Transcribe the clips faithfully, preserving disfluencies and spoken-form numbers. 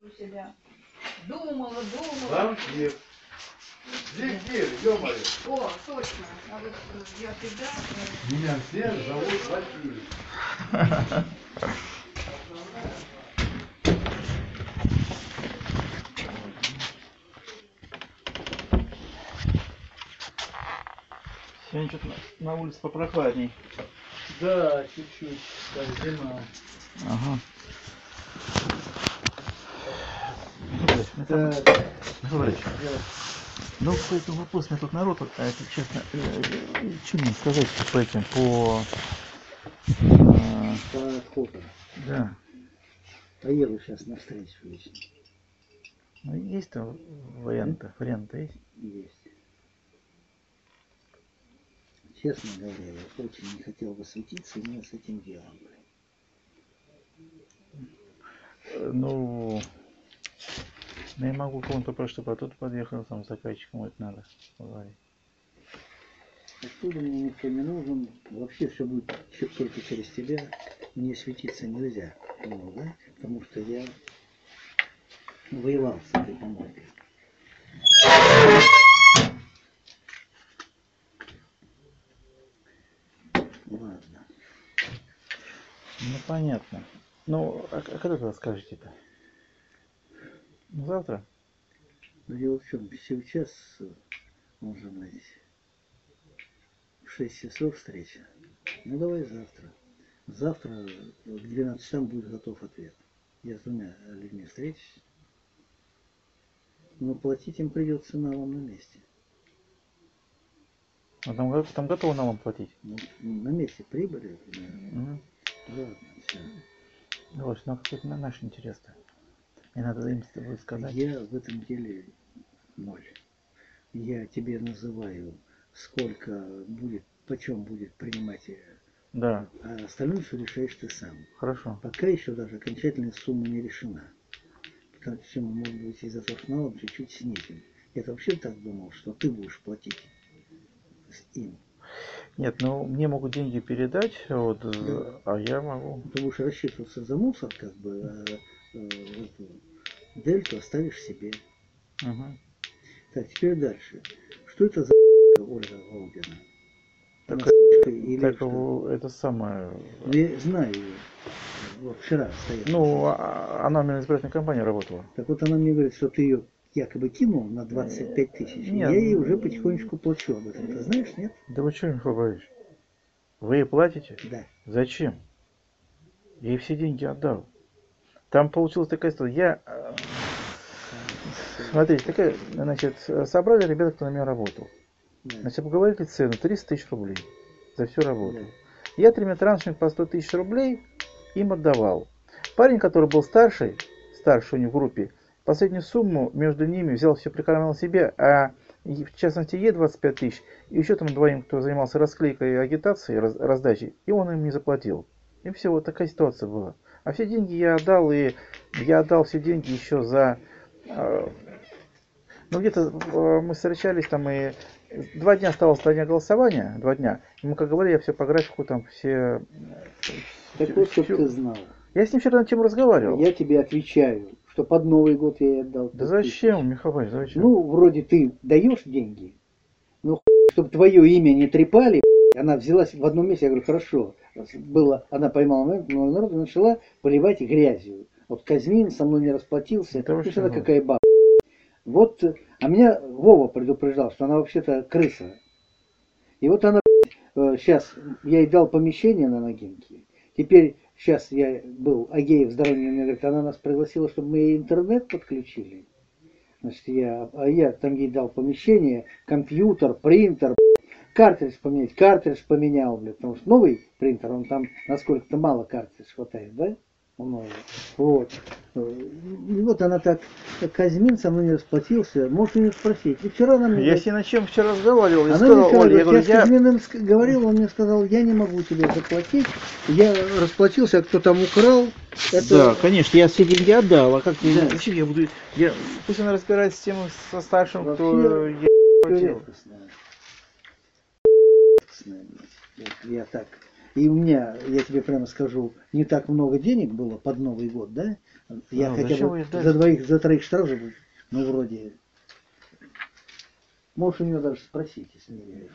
себя. Думала, думала. Замки. Здесь дверь, ё-моё. О, точно. А вот я всегда... Меня все зовут Василий. Сегодня что-то на, на улице попрохладней. Да, чуть-чуть, как зима. Ага. Да. Говоришь. Ну, по этому вопросу, у меня тут народ, а если честно, что мне сказать по этим, по... А, По отходу. да. Поеду сейчас навстречу лично. Ну, есть там варианты, варианты есть? Есть. Честно говоря, я очень не хотел бы светиться именно с этим делом. Ну, ну, я могу кому-то попросить, чтобы оттуда подъехал, там, с заказчиком это надо поговорить. Оттуда мне никто не нужен. Вообще все будет только через тебя. Мне светиться нельзя. Ну, да? Потому что я воевал с этой помойкой. Ладно. Ну, понятно. Ну, а, а когда вы скажете-то? Ну, завтра? Но дело в чем, сейчас можно быть в шесть часов встреча. Ну давай завтра. Завтра к двенадцати часам будет готов ответ. Я с двумя людьми встречусь. Но платить им придется налом на месте. А там, там готовы налом платить? Ну, на месте прибыли. Угу. Ладно, все. Давай, ну какой-то на наш интерес-то. Мне надо им с тобой сказать. Я в этом деле ноль. Я тебе называю, сколько будет, почем будет принимать, Да. а остальное все решаешь ты сам. Хорошо. Пока еще даже окончательная сумма не решена. Потому что, может быть, из-за того, что налом чуть-чуть снизим. Я вообще так думал, что ты будешь платить им. Нет, ну мне могут деньги передать, вот, Да. а я могу. Ты будешь рассчитываться за мусор, как бы, а, а, эту дельту оставишь себе. Угу. Так, теперь дальше. Что это за Ольга Волгина? Так, или так что? это самое. Ну, я знаю ее. Вот вчера стояла. Ну, а, она у меня в избирательной кампании работала. Так вот она мне говорит, что ты ее якобы кинул на двадцать пять тысяч. Нет. Я ей уже потихонечку плачу об этом. Ты знаешь, нет? Да вы что, Михаил Борисович? Вы ей платите? Да. Зачем? Я ей все деньги отдал. Там получилась такая история. Я... Смотрите, такая, значит, собрали ребята, кто на меня работал. Да. Значит, поговорили цену триста тысяч рублей за всю работу. Да. Я тремя траншами по сто тысяч рублей им отдавал. Парень, который был старший, старший у них в группе, последнюю сумму между ними взял, все прикарманил себе, а в частности ей двадцать пять тысяч, и еще там двоим, кто занимался расклейкой, агитацией, раз, раздачей, и он им не заплатил. И все, вот такая ситуация была. А все деньги я отдал, и я отдал все деньги еще за... Э, ну, где-то э, мы встречались там, и два дня оставалось до дня голосования, два дня. И мы, как говорили, я все по графику там все... Так все, вот, чтобы все... ты знал. Я с ним вчера на тему разговаривал. Я тебе отвечаю, что под Новый год я ей отдал. Да зачем, Михаил Борисович, зачем? Ну, вроде ты даешь деньги, но чтобы твое имя не трепали, она взялась в одном месте, я говорю, хорошо. Было, она поймала момент, но народ начала поливать грязью. Вот Казьмин со мной не расплатился, это Да она какая баба. Вот, а меня Вова предупреждал, что она вообще-то крыса. И вот она, сейчас, я ей дал помещение на Ногинке, теперь, сейчас я был, Агеев здоровье мне говорит, она нас пригласила, чтобы мы ей интернет подключили. Значит, я, а я там ей дал помещение, компьютер, принтер, картридж поменять, картридж поменял, блядь, потому что новый принтер, он там насколько-то мало картридж хватает, да? Новый. Вот. И вот она так, Казьмин со мной не расплатился, можешь ее спросить. И вчера она мне... Я с ней на чем вчера разговаривал, я она сказал, вчера, Оля, я говорю, я с я... Казьминым говорил, он мне сказал, я не могу тебе заплатить, я расплатился, а кто там украл, это... Да, конечно, я все деньги отдал, а как Да. зачем я буду... Я... Пусть она разбирается с тем, со старшим, Вообще, кто... Я... редкостная. Редкостная. Вот я так и у меня, я тебе прямо скажу, не так много денег было под Новый год, да? Я Ну, хотя зачем бы вы ждали? за двоих, за троих штрафов, ну, вроде... Можешь у нее даже спросить, если не веришь.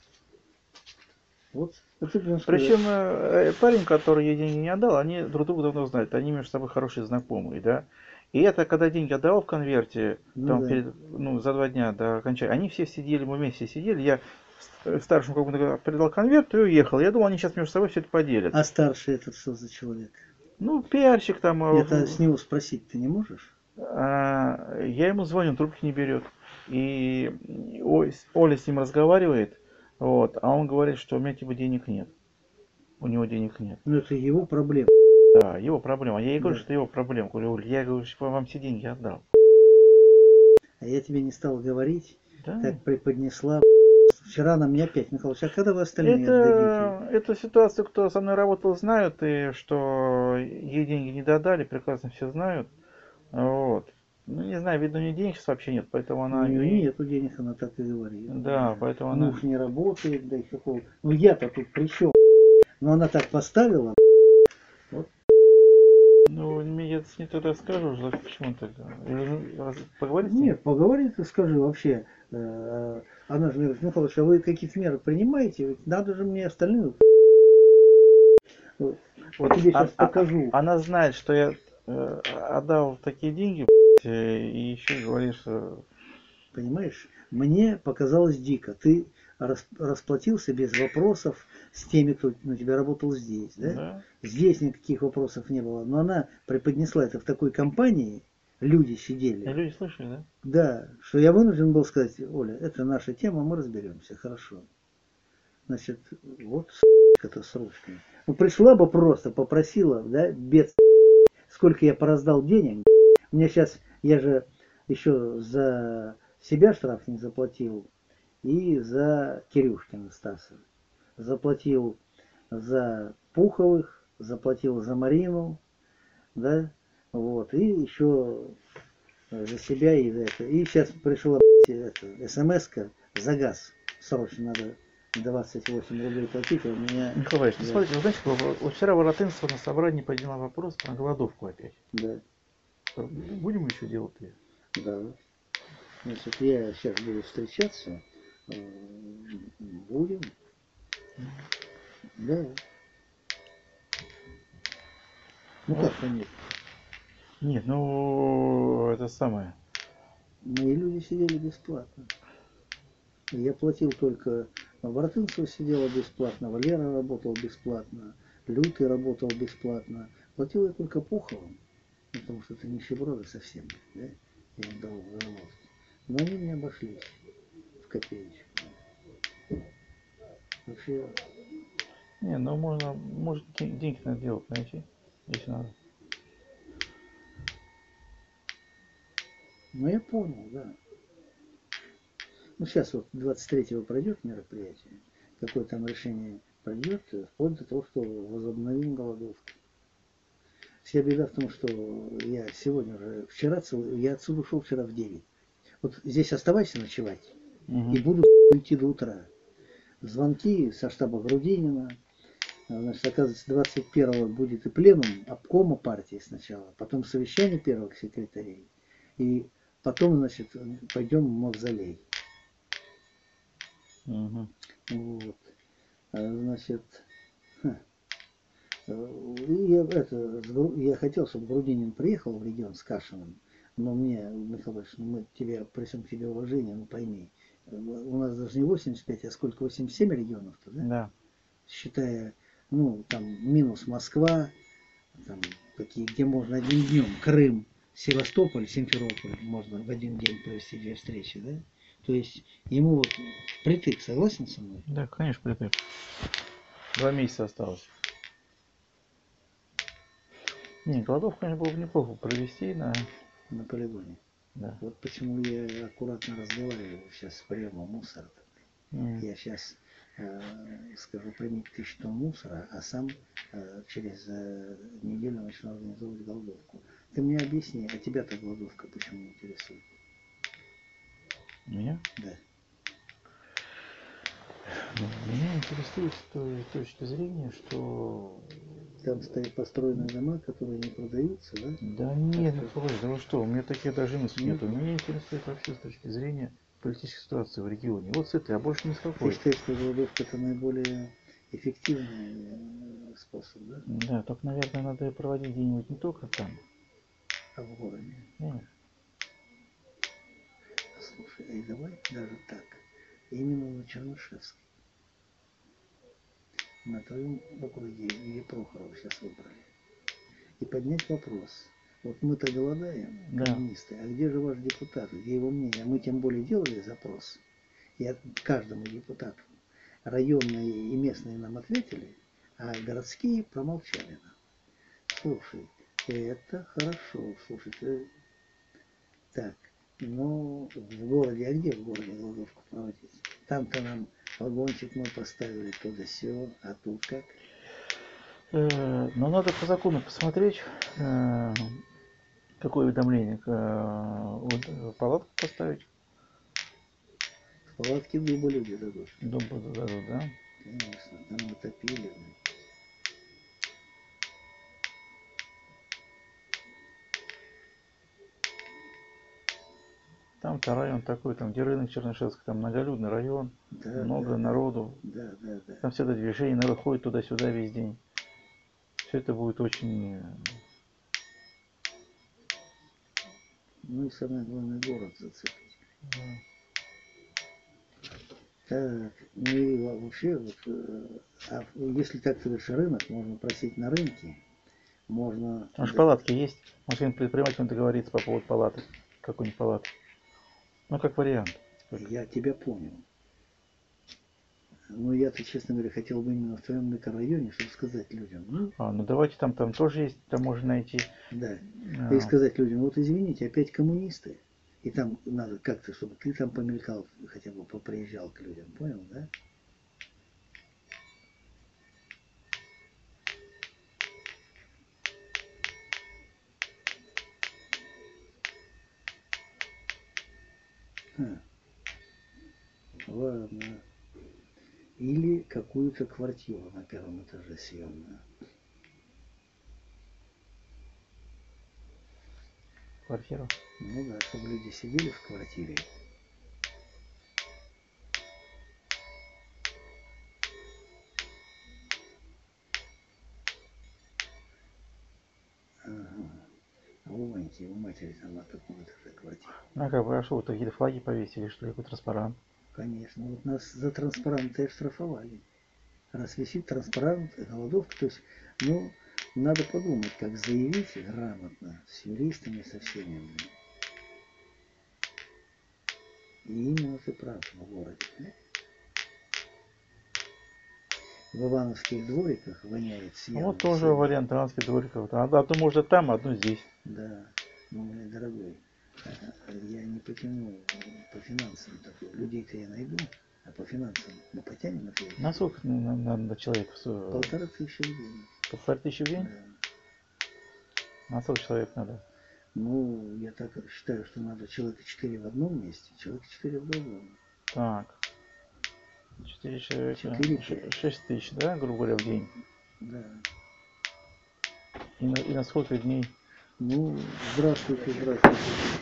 Вот. Вот это я скажу. Причем э, парень, который ей деньги не отдал, они друг друга давно знают, они между собой хорошие знакомые, да. И это, когда деньги отдавал в конверте, Ну там, да. перед, ну, за два дня до окончания, они все сидели, мы вместе сидели, я ст- старшему как передал конверт и уехал. Я думал, они сейчас между собой все это поделят. А старший этот что за человек? Ну, пиарщик там, э, Это с него спросить ты не можешь? а, я ему звоню, он трубки не берет. И О- Оля с ним разговаривает, вот, а он говорит, что у меня типа денег нет. У него денег нет. Ну это его проблема. Да, его проблема. Я ей говорю, Да. что это его проблема. Говорю, Оль, я говорю, что вам все деньги отдал. А я тебе не стал говорить, Да. как преподнесла. Вчера она мне опять, Михалыч, а когда вы остальные отдадите? Это, эту ситуацию, кто со мной работал, знают, и что ей деньги не додали, прекрасно все знают. Вот. Ну, не знаю, видно, у нее денег сейчас вообще нет, поэтому У она... нее нету денег, она так и говорит. Да, поэтому она... Муж не работает, да и какого. Ну я-то тут при чем? Но она так поставила. Ну, мне я не тогда скажу, что почему так. Или раз- Поговорить с ней? Нет, поговори ты, скажи вообще. э, Она же говорит, Михалыч, а вы какие-то меры принимаете? Ведь надо же мне остальные. Вот Вот тебе а- сейчас а- покажу. Она знает, что я э, отдал такие деньги, э, и еще говоришь, что... Понимаешь? Мне показалось дико. Ты рас- расплатился без вопросов с теми, кто на тебя работал здесь. Да? Да. Здесь никаких вопросов не было. Но она преподнесла это в такой компании, люди И сидели. люди слышали, да? Да, что я вынужден был сказать, Оля, это наша тема, мы разберемся, хорошо. Значит, вот это срочно. Ну, пришла бы просто, попросила, да, без сколько я пораздал денег. У меня сейчас, я же еще за себя штраф не заплатил и за Кирюшкина Стаса. Заплатил за Пуховых, заплатил за Марину, да, вот, и еще за себя и за это. И сейчас пришла смс-ка за газ. Срочно надо двадцать восемь рублей платить, а у меня... Николай Иванович, ну, Да. смотрите, вы знаете, вот вот вчера Воротынцева на собрании подняла вопрос про голодовку опять. Да, Будем еще делать ее? да. Значит, я сейчас буду встречаться. э, Будем. Да. Ну Ну, как понять? Нет, ну это самое. Мои люди сидели бесплатно. Я платил только... Воротынцева сидела бесплатно, Валера работал бесплатно, Лютый работал бесплатно. Платил я только Пуховым, потому что это нищеброды совсем, да? Я им дал заработки. Но они мне обошлись в копеечку. Вообще, Не, ну можно, может ден- деньги надо делать, найти, если надо. ну я понял, да. Ну сейчас вот двадцать третьего пройдет мероприятие, какое там решение пройдет, вплоть до того, что возобновим голодовку. Вся беда в том, что я сегодня уже, вчера, целый- я отсюда ушел вчера в девять. Вот здесь оставайся ночевать Мгм. и буду идти до утра. Звонки со штаба Грудинина. Значит, оказывается, двадцать первого будет и пленум обкома партии сначала, потом совещание первых секретарей, и потом, значит, пойдем в мавзолей. Мгм. Вот. А, Значит, ха, э, и я, это, с Гру- я хотел, чтобы Грудинин приехал в регион с Кашиным, но мне, Михаил Ильич, ну мы тебе, при всем к тебе уважение, ну пойми, э, у нас даже не восемьдесят пять, а сколько, восемьдесят семь регионов-то, да? Да. Считая, ну, там, минус Москва, там, какие, где можно одним днем, Крым, Севастополь, Симферополь, можно в один день провести две встречи, да? То есть ему вот притык, согласен со мной? Да, конечно, прикреп. Два месяца осталось. Не, голодовку, конечно, было бы неплохо провести на... На полигоне. Да. Вот почему я аккуратно разговариваю сейчас с приемом мусора. М. Я сейчас э, скажу примите тысячу тонн мусора, а сам э, через э, неделю начну организовывать голодовку. Ты мне объясни, а тебя-то голодовка почему интересует? Меня? Да. Меня интересует с той точки зрения, что... Там стоят построенные дома, которые не продаются, да? Да нет, Николай, да вы что, у меня таких даже мыслей Нет. нету. Меня интересует вообще с точки зрения политической ситуации в регионе. Вот с этой, а больше ни с Ты какой. считаешь, что голодовка это наиболее эффективный э, способ, да? Да, только, наверное, надо ее проводить где-нибудь не только там. А в городе? Нет. Слушай, и давай даже так. Именно на Чернышевской. На твоем округе, где Прохорова сейчас выбрали. И поднять вопрос. Вот мы-то голодаем, Да. коммунисты, а где же ваш депутат, где его мнение? Мы тем более делали запрос. И от каждому депутату районные и местные нам ответили, а городские промолчали нам. Слушай, это хорошо, слушай, ты... Так, ну, в городе, а где в городе голодовку проводить? Там-то нам вагончик мы поставили, туда все, а тут как? Э, Но надо по закону посмотреть, э, какое уведомление. э, вот, э, Палатку поставить. В палатке дуба люди дадут. Дом дадут, да? Конечно, там натопили. Там-то район такой, там где рынок Чернышевский, там многолюдный район, Да, много да, народу. да, да, да. Там всегда движение, народ ходит туда-сюда весь день. Все это будет очень... э, Ну и самое главное, город зацепить. да. Так, ну и во- вообще, вот, э, а если так ты говоришь, рынок, можно просить на рынке, можно... Там же палатки есть. Может, какой-нибудь предприниматель договорится по поводу палаты. Какой-нибудь палаты. Ну, как вариант. Я тебя понял. Но я-то, честно говоря, хотел бы именно в твоем микрорайоне, чтобы сказать людям, ну, А, ну давайте там, там тоже есть, там можно найти. да, А, и сказать людям, вот извините, опять коммунисты. И там надо как-то, чтобы ты там помелькал, хотя бы поприезжал к людям, понял, да? А, ладно. Или какую-то квартиру на первом этаже съемную. квартиру. Ну да, чтобы люди сидели в квартире. Ага. А у Ваньки, у матери там на каком этаже квартира? Ну, а как бы, а что, вот какие-то флаги повесили, что ли, какой-то транспарант. Конечно. Вот нас за транспаранты и оштрафовали. Раз висит транспарант, голодовка, то есть, ну, надо подумать, как заявить грамотно, с юристами, со всеми. Блин. И именно ты прав в городе. Да? В Ивановских двориках воняет Ну, съемом. вот тоже вариант Ивановских двориков. А одну может там, одну здесь. Да, ну, мой дорогой, я не потяну по финансам такое. Людей-то я найду, а по финансам мы потянем это. На сколько надо на, на человека? Полторы тысячи в день. Полторы тысячи в день? Да. На сколько человек надо? Ну, я так считаю, что надо человека четыре в одном месте, человека четыре в другом. Так. Четыре человека. Четыре, ш- пять. Шесть тысяч, да, грубо говоря, в день. Да. И на, и на сколько дней? Ну, здравствуйте, здравствуйте.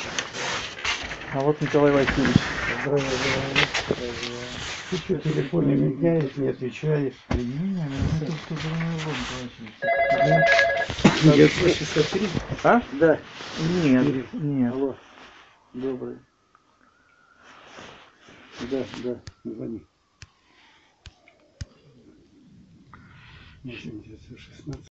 А вот Николай Васильевич. Здравия желаю. Ты что, телефон не меняешь, не отвечаешь? Не, не, ну это что за мой Я шестьдесят три. А? Да. Нет, нет. Алло. Добрый. Да, да, звони. восемьдесят шестнадцать.